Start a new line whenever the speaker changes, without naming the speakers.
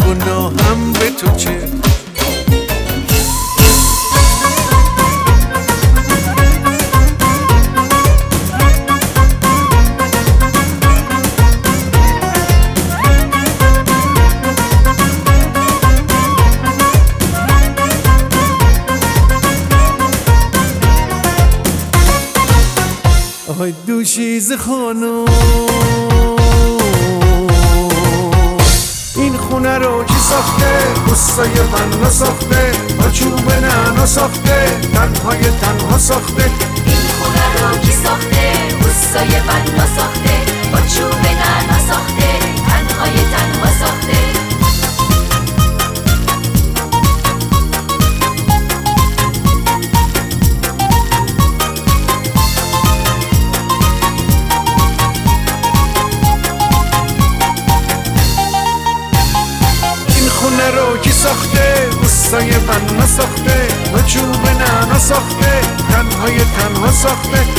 گناهم به تو چه؟ آهای دوشیز خانم، این خونه رو کی ساخته؟ دوستای من نساخته، با چوب نعنا ساخته، تنها ساخته.
این خونه رو کی ساخته؟ دوستای من نساخته، با چوب نعنا ساخته، تنها ساخته.
خونه رو کی ساخته؟ دوستای من نساخته، با چوب نعنا ساخته، تنها ساخته.